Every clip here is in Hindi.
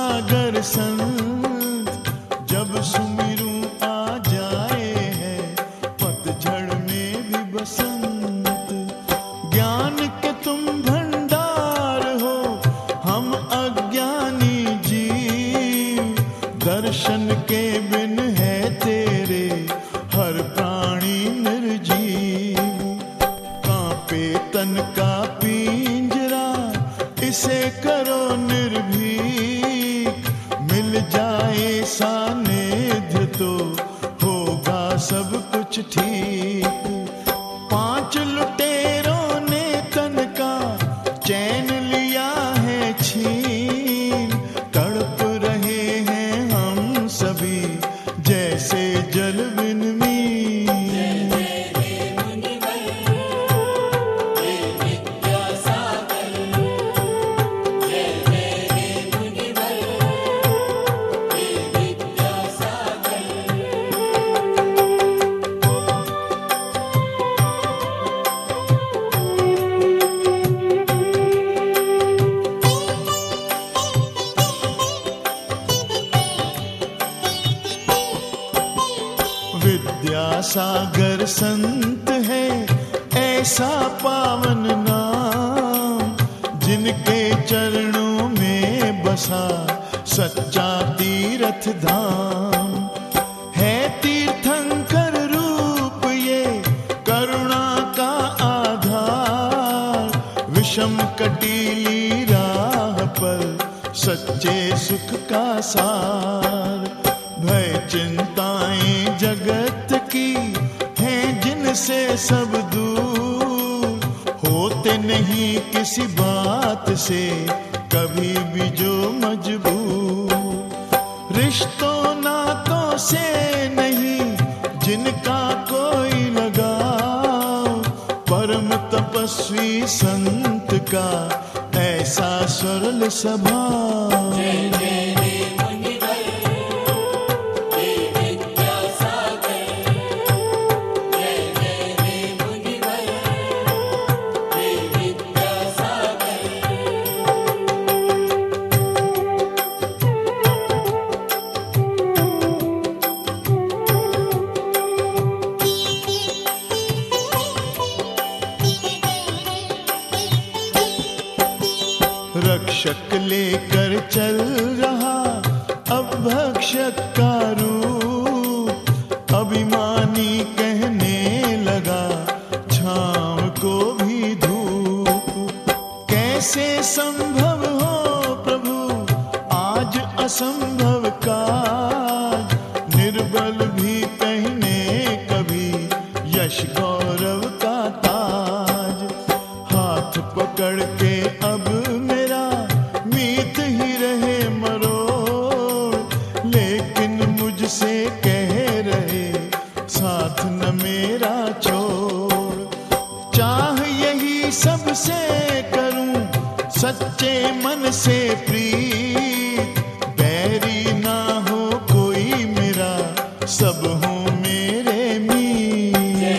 सागर संत जब सुमिरूं आ जाए है, पतझड़ में भी बसंत। ज्ञान के तुम भंडार हो, हम अज्ञानी जीव, दर्शन के बिन है तेरे हर प्राणी निर्जीव। कांपे तन का पिंजरा, इसे करो निर्भीक, मिल जाए सानिध्य तो होगा सब कुछ ठीक। 5 लुटेरों ने तन का चैन लिया है छीन, तड़प रहे हैं हम सभी जैसे जल बिन मीन। विद्यासागर संत है ऐसा पावन नाम, जिनके चरणों में बसा सच्चा तीर्थ धाम। है तीर्थंकर रूप ये करुणा का आधार, विषम कटीली राह पर सच्चे सुख का सार। भय चिंताएं जगत की हैं जिनसे सब दूर, होते नहीं किसी बात से कभी भी जो मजबूर। रिश्तों नातों से नहीं जिनका कोई लगाव, परम तपस्वी संत का ऐसा सरल स्वभाव। रक्षक लेकर चल रहा अब भक्षक का रूप, अभिमानी कहने लगा छांव को भी धूप। कैसे संभव हो प्रभु आज असंभव काज, निर्बल भी पहने कभी यश गौरव का ताज। हाथ पकड़ के अब मीत ही रहे मरोड़, लेकिन मुझसे कह रहे साथ न मेरा छोड़। चाह यही सबसे करूं सच्चे मन से प्रीत, बैरी ना हो कोई मेरा सब हो मेरे मीत।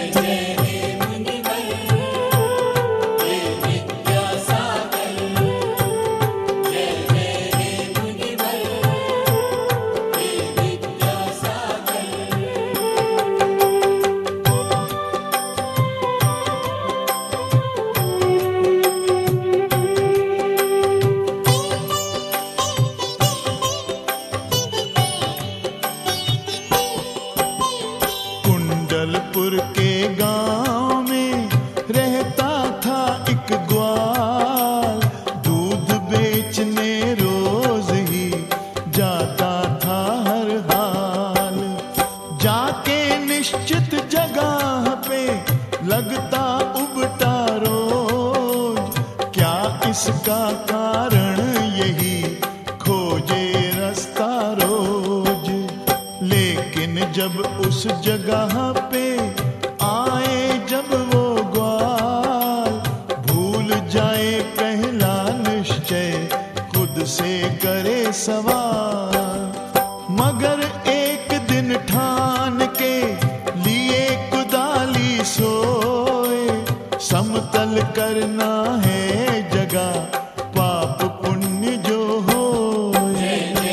कुंडलपुर के गांव में रहता था एक ग्वाल, दूध बेचने रोज ही जाता था हर हाल। जाके निश्चित जगह पे लगता उबटा रोज, क्या इसका कारण यही खोजे रास्ता रोज। लेकिन जब उस जगह पे आए जब वो ग्वाल, भूल जाए पहला निश्चय खुद से करे सवाल। मगर एक दिन ठान के लिए कुदाली सोए, समतल करना है जगह पाप पुण्य जो हो।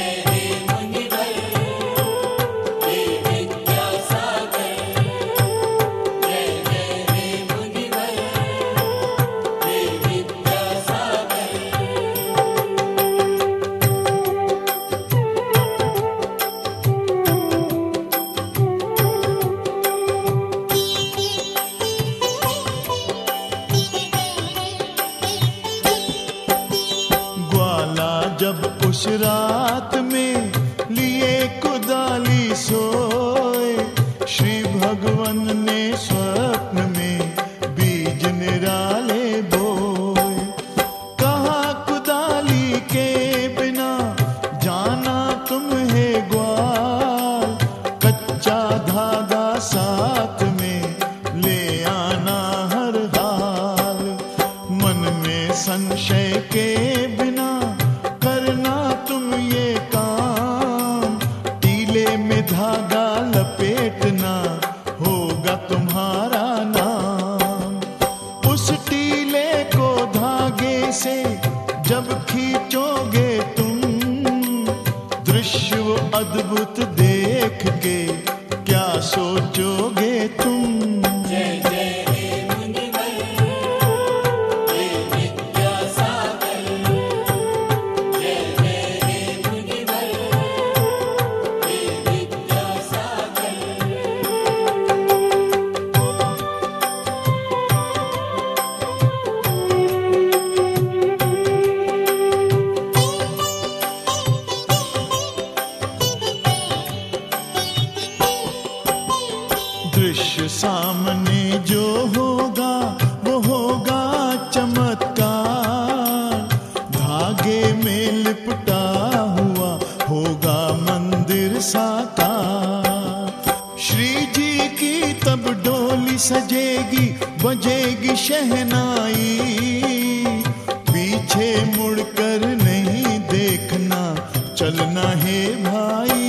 दृश्य वो अद्भुत देख के क्या सोचोगे तुम। जय जय हे मुनिवर, हे विद्यासागर। जय जय हे मुनिवर, हे विद्यासागर। दृश्य सामने जो होगा वो होगा चमत्कार, धागे में लिपटा हुआ होगा मंदिर साकार। श्री जी की तब डोली सजेगी, बजेगी शहनाई, पीछे मुड़कर नहीं देखना, चलना है भाई।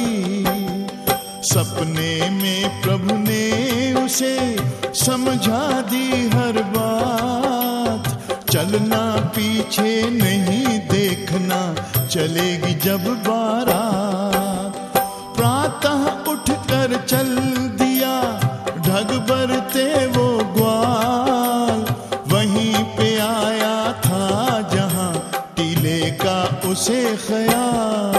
सपने में प्रभु ने उसे समझा दी हर बात, चलना पीछे नहीं देखना, चलेगी जब बारात। प्रातः उठकर चल दिया ढग भरते वो ग्वाल, वहीं पे आया था जहां टीले का उसे ख्याल।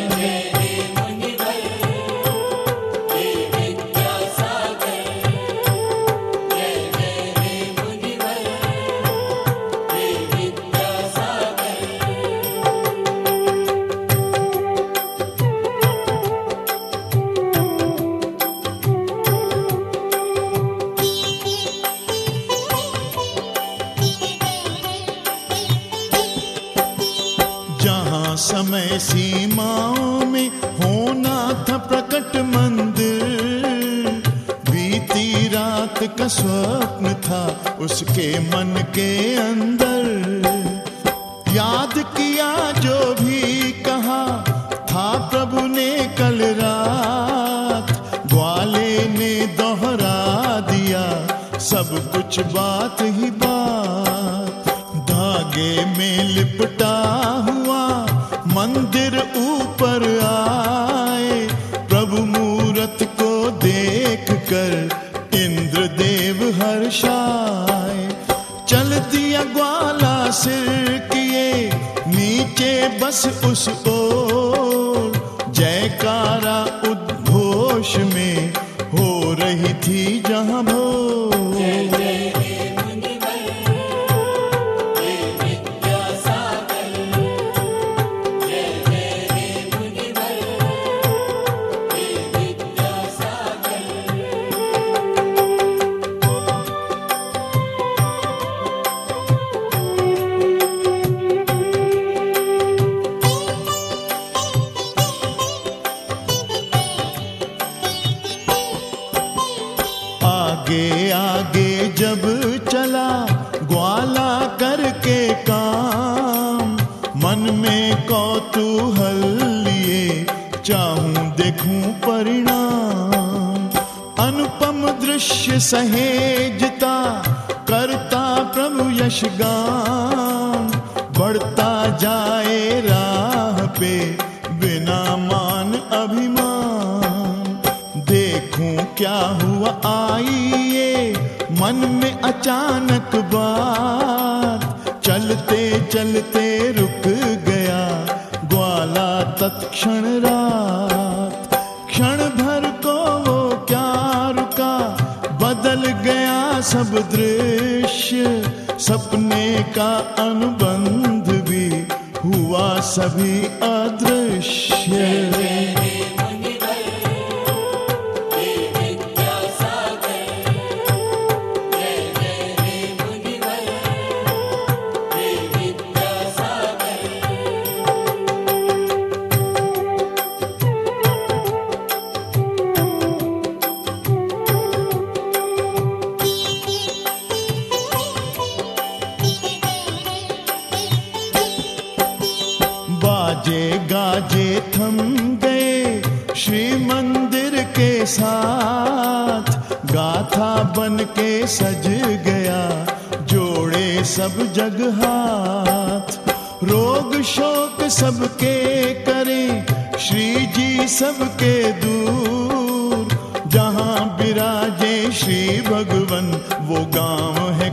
जहाँ समय सीमाओं में होना था प्रकट मंदिर, बीती रात का स्वप्न था उसके मन के अंदर। याद किया जो भी कहा था प्रभु ने कल रात, ग्वाले ने दोहरा दिया सब कुछ बात ही बात। धागे में लिपटा हुआ मंदिर ऊपर आए, प्रभु मूरत को देख कर इंद्रदेव हर्षाए। चल दिया ग्वाला सिर किए नीचे बस उस ओर, जयकारा उद्घोष में हो रही थी जहां भोर। आगे आगे जब चला ग्वाला करके काम, मन में कौतूहल लिए चाहूं देखूं परिणाम। अनुपम दृश्य सहेजता करता प्रभु यशगान, बढ़ता जाए राह पे बिना मान अभिमान। देखूं क्या हुआ आई ये मन में अचानक बात, चलते चलते रुक गया ग्वाला तत्क्षण रात। क्षण भर को वो क्या रुका, बदल गया सब दृश्य, सपने का अनुबंध भी हुआ सभी अदृश्य। बाजे गाजे थम गए श्री मंदिर के साथ, गाथा बन के सज गया जोड़े सब जग हाथ। रोग शोक सबके करें श्री सबके दूर। जहाँ विराजे श्री भगवन वो गांव है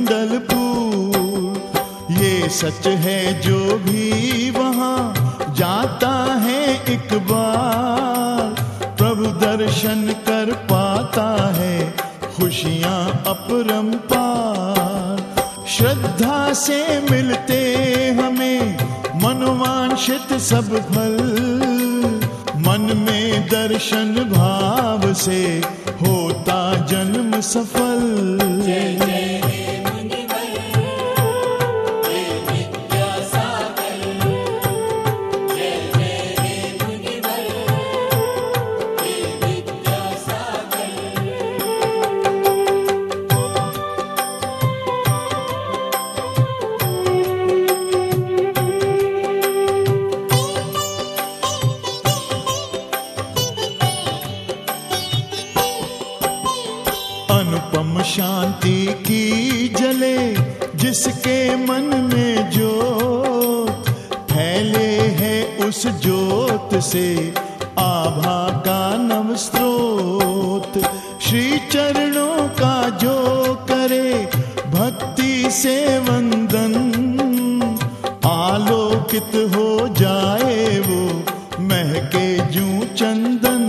कुंडलपुर। ये सच है जो भी वहाँ जाता है एक बार, प्रभु दर्शन कर पाता है खुशियाँ अपरंपार। श्रद्धा से मिलते हमें मनोवांछित सब फल, मन में दर्शन भाव से होता जन्म सफल। जय जय हे मुनिवर, हे विद्यासागर। जय जय हे मुनिवर, हे विद्यासागर। अनुपम शांति की जले जिसके मन में ज्योत, फैले है उस ज्योत से आभा का नव स्रोत। श्री चरणों का जो करे भक्ति से वंदन, आलोकित हो जाए वो महके जूं चंदन।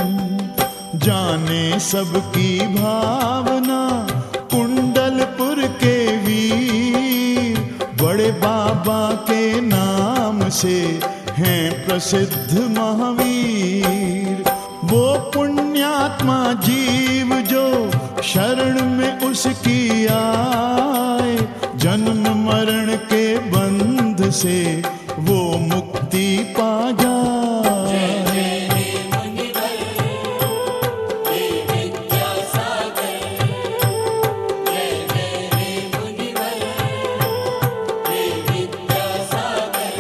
जाने सबकी भावना कुंडलपुर के वीर, बड़े बाबा के नाम से हैं प्रसिद्ध महावीर। वो पुण्यात्मा जीव जो शरण में उसकी आए, जन्म मरण के बंध से वो मुक्ति पा जाए। जय जय हे मुनिवर, हे विद्यासागर। जय जय हे मुनिवर, हे विद्यासागर।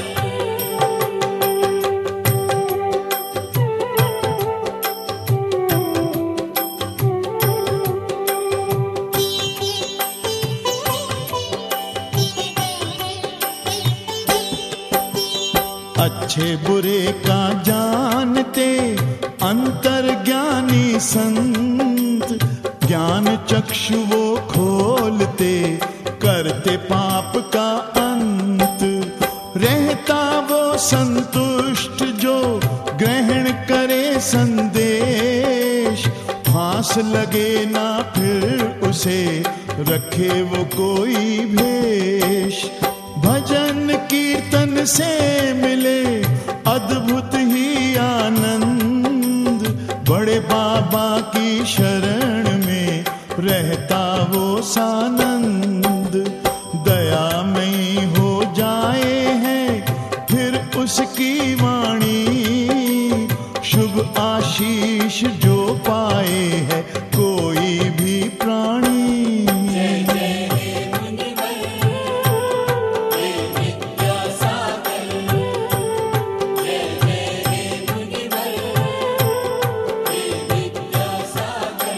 अच्छे बुरे का जानते अंतर्ज्ञानी संत, ज्ञान चक्षु वो खोलते करते पाप का अंत। रहता वो संतुष्ट जो ग्रहण करे संदेश, फांस लगे ना फिर उसे रखे वो कोई भेष। भजन कीर्तन से मिले अद्भुत ही आनंद, बड़े बाबा की शरण में रहता वो सानंद। दयामयी हो जाए हैं फिर उसकी वाणी, शुभ आशीष जो पाए है कोई भी प्राणी। जय जय हे मुनिवर, हे विद्यासागर। जय जय हे मुनिवर, हे विद्यासागर।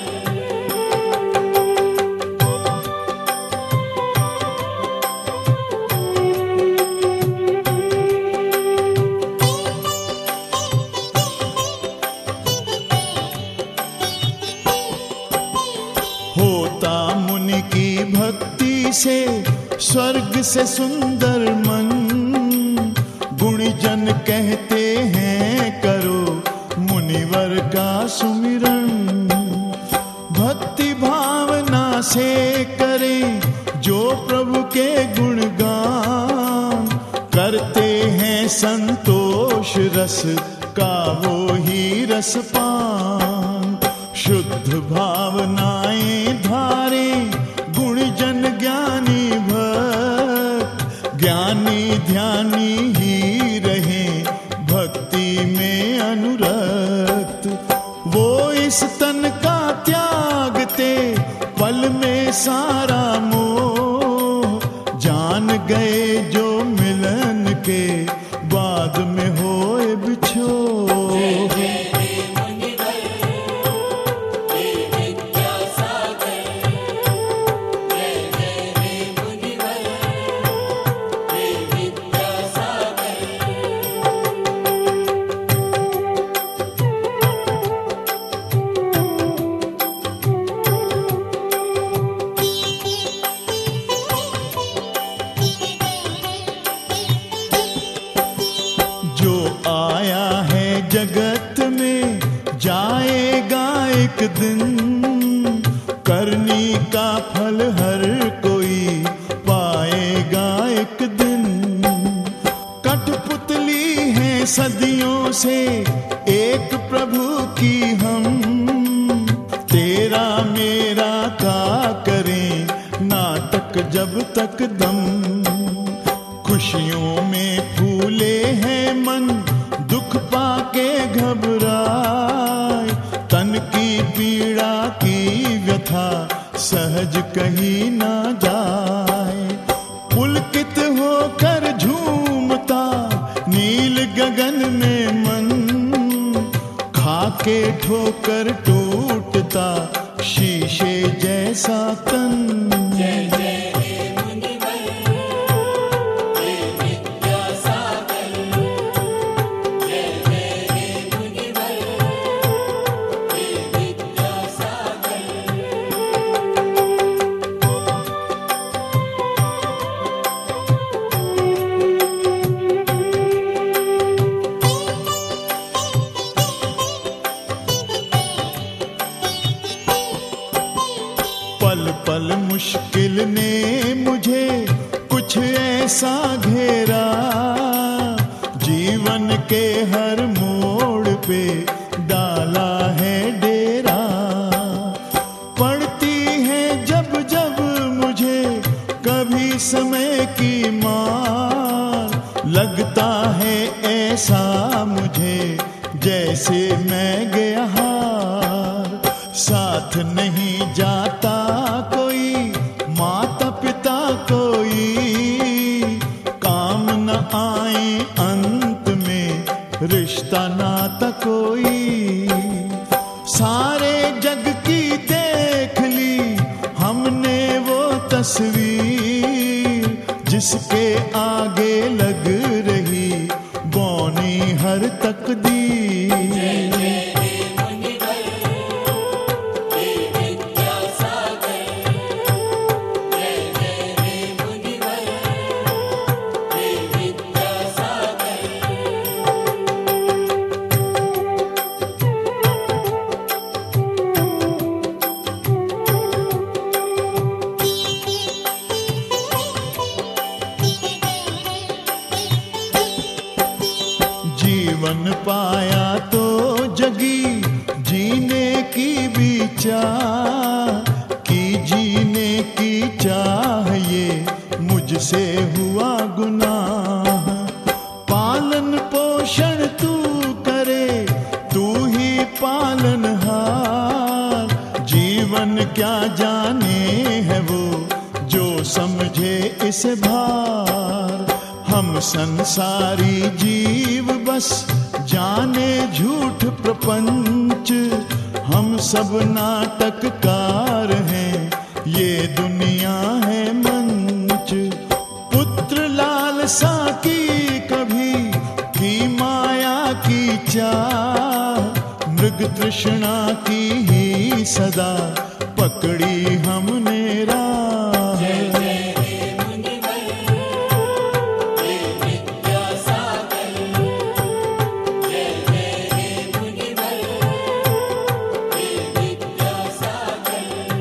होता मुनि की भक्ति से स्वर्ग से सुंदर मन, गुणजन कहते हैं करो मुनिवर का सुमिरन। भक्ति भावना से करें जो प्रभु के गुणगान, करते हैं संतोष रस का वो ही रसपान। शुद्ध भावनाएं धारे गुणजन ज्ञानी भक्त, ज्ञानी ध्यानी ही रहे भक्ति में अनुरक्त। वो इस तन का त्यागते पल में सारा मोह, जान गए जो मिलन के बाद में होए बिछोह। जय जय हे मुनिवर, हे विद्यासागर। जय जय हे मुनिवर, हे विद्यासागर। जगत में जाएगा एक दिन, करनी का फल हर कोई पाएगा एक दिन। कठपुतली है सदियों से एक प्रभु की हम, तेरा मेरा का करें नाटक जब तक दम। खुशियों में फूले हैं मन, दुख पाके घबराए, तन की पीड़ा की व्यथा सहज कहीं ना जाए। पुलकित होकर झूमता नील गगन में मन, खाके ठोकर टूटता शीशे जैसा तन। जय जय हे मुनिवर, हे विद्यासागर। जय जय हे मुनिवर, हे विद्यासागर। पल पल मुश्किल ने मुझे कुछ ऐसा घेरा, जीवन के हर मोड़ पे डाला है डेरा। पड़ती है जब जब मुझे कभी समय की मार, लगता है ऐसा मुझे जैसे मैं गया हार। साथ नहीं जाता कोई, माता पिता कोई, काम न आए अंत में रिश्ता नाता कोई। सारे जग की देख ली हमने वो तस्वीर, जिसके आगे लग रही बौनी हर तकदीर। जय जय हे मुनिवर, हे विद्यासागर। जय जय हे मुनिवर, हे विद्यासागर। जीवन पाया तो जगी जीने की भी चाह, कि जीने की चाह ये मुझसे हुआ गुनाह। पालन पोषण तू करे, तू ही पालनहार, जीवन क्या जाने है वो जो समझे इस भार। हम संसारी जीव बस जाने झूठ प्रपंच, हम सब नाटककार हैं, ये दुनिया है मंच। पुत्र लालसा की कभी की माया की चाह, मृग तृष्णा की ही सदा पकड़ी हमने राह। जय जय हे मुनिवर, हे विद्यासागर। जय जय हे मुनिवर, हे विद्यासागर।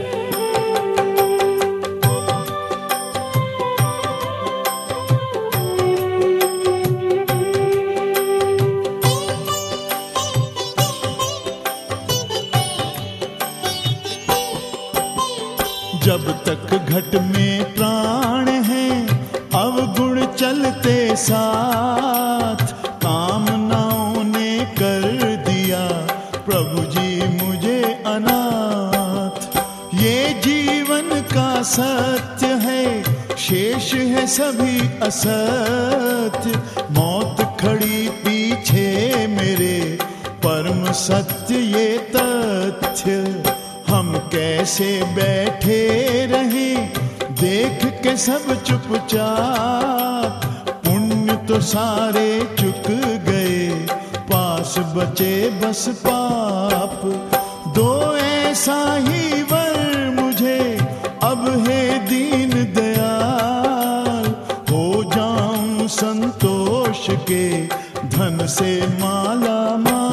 जब तक घट में प्राण है अवगुण चलते साथ, कामनाओं ने कर दिया प्रभु जी मुझे अनाथ। ये जीवन का सत्य है, शेष है सभी असत्य, मौत खड़ी पीछे मेरे परम सत्य ये तथ्य। हम कैसे बैठे रहे देख के सब चुपचाप, पुण्य तो सारे चुक गए, पास बचे बस पाप। दो ऐसा ही वर मुझे अब है दीन दयाल, हो जाऊं संतोष के धन से माला माल।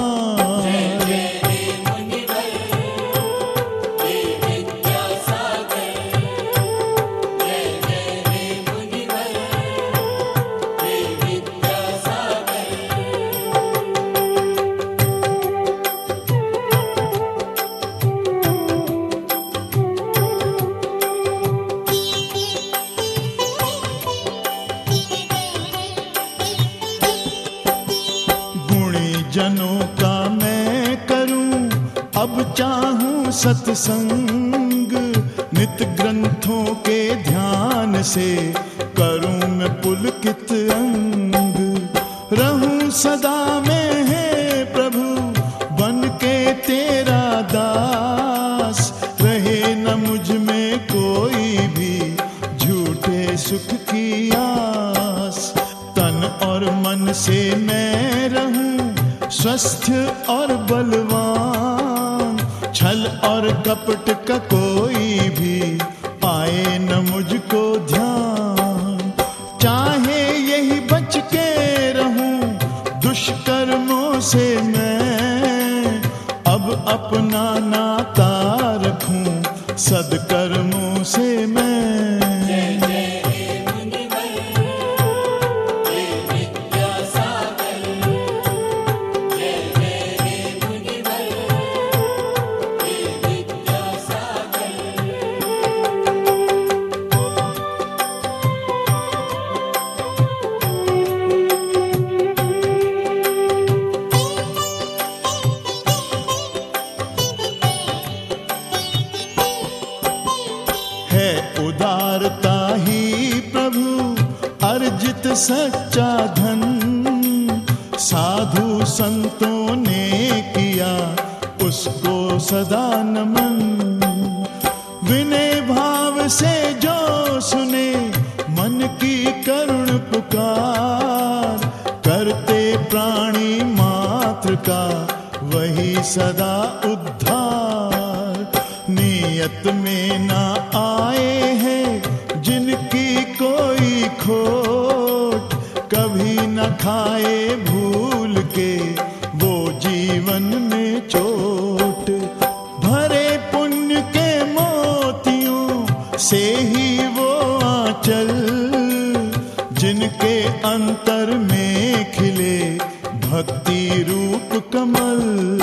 जनों का मैं करूं अब चाहूं सत्संग, नित ग्रंथों के ध्यान से करूं मैं पुलकित अंग। रहूं सदा में है प्रभु बन के तेरा दास, रहे न मुझ में कोई भी झूठे सुख की आस। तन और मन से मैं रहूं स्वस्थ और बलवान, छल और कपट का कोई भी आए न मुझको ध्यान। चाहे यही बच के रहूं दुष्कर्मों से मैं, अब अपना नाता रखूं सदकर्मों से मैं। उदारता ही प्रभु अर्जित सच्चा धन, साधु संतों ने किया उसको सदा नमन। विनय भाव से जो सुने मन की करुण पुकार, करते प्राणी मात्र का वही सदा उद्धार। नियत में ना आए हैं जिनकी कोई खोट, कभी न खाए भूल के वो जीवन में चोट। भरे पुण्य के मोतियों से ही वो आंचल, जिनके अंतर में खिले भक्ति रूप कमल।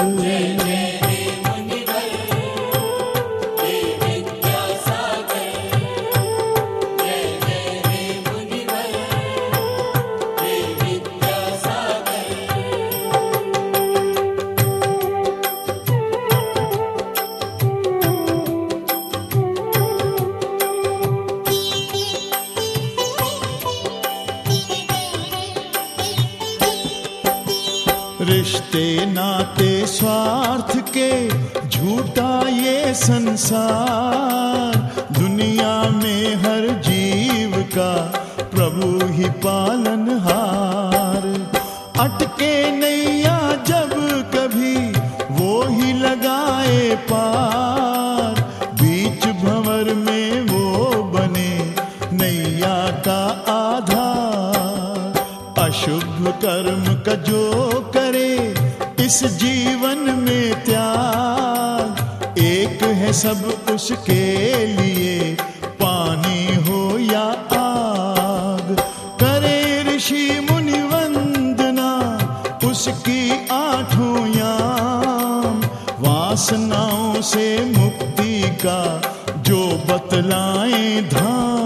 रिश्ते नाते स्वार्थ के झूठा ये संसार, दुनिया में हर जीव का प्रभु ही पालनहार। अटके नैया जब कभी वो ही लगाए पार, बीच भंवर में वो बने नैया का आधार। अशुभ कर्म का जो करे इस जीवन में त्याग, एक है सब उसके लिए पानी हो या आग। करे ऋषि मुनि वंदना उसकी आठों याम, वासनाओं से मुक्ति का जो बतलाए धाम।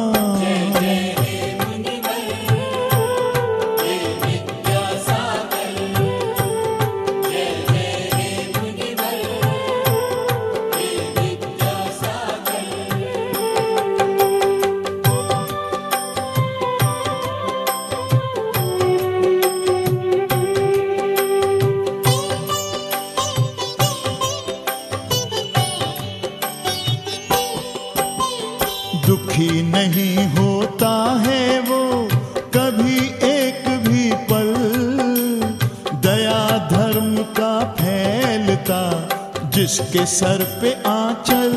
दुखी नहीं होता है वो कभी एक भी पल, दया धर्म का फैलता जिसके सर पे आंचल।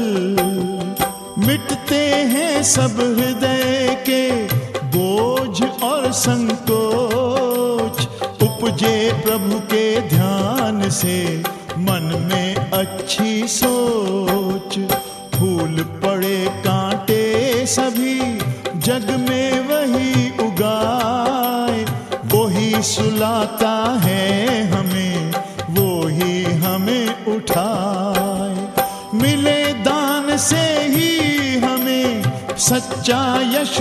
मिटते हैं सब हृदय के बोझ और संकोच, उपजे प्रभु के ध्यान से मन में अच्छी सोच। फूल पड़े कांटे सभी जग में वही उगाए, वो ही सुलाता है हमें, वो ही हमें उठाए। मिले दान से ही हमें सच्चा यश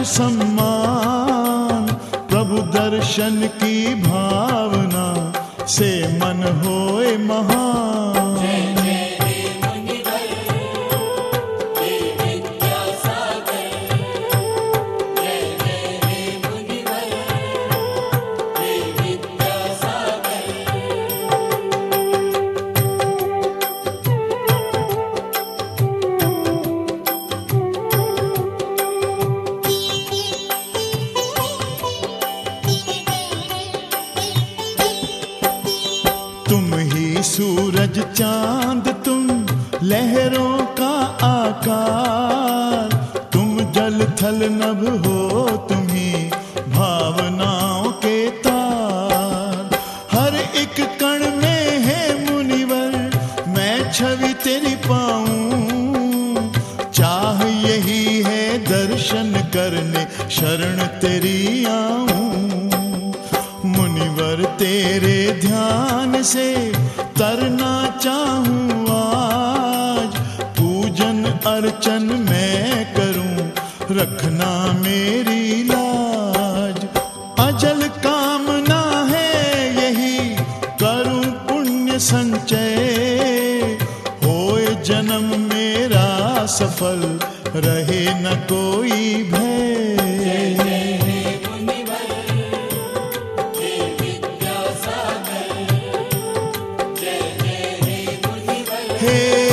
सम्मान, प्रभु दर्शन की भावना से मन होए महान। जय जय हे मुनिवर, हे विद्यासागर। जय जय हे मुनिवर, हे विद्यासागर। तुम ही सूरज चांद, तुम लहरों का आकार, तुम जल थल नभ हो, तुम ही भावनाओं के तार। हर एक कण में है मुनिवर, मैं छवि तेरी पाऊं, चाह यही है दर्शन करने शरण तेरी आऊं। मुनिवर तेरे ध्यान से तरना चाहूं आज, पूजन अर्चन मैं करूं, रखना मेरी लाज। अजल कामना है यही, करूं पुण्य संचय, होए जन्म मेरा सफल, रहे न कोई भय। जय जय हे मुनिवर, हे विद्यासागर। जय जय हे मुनिवर, हे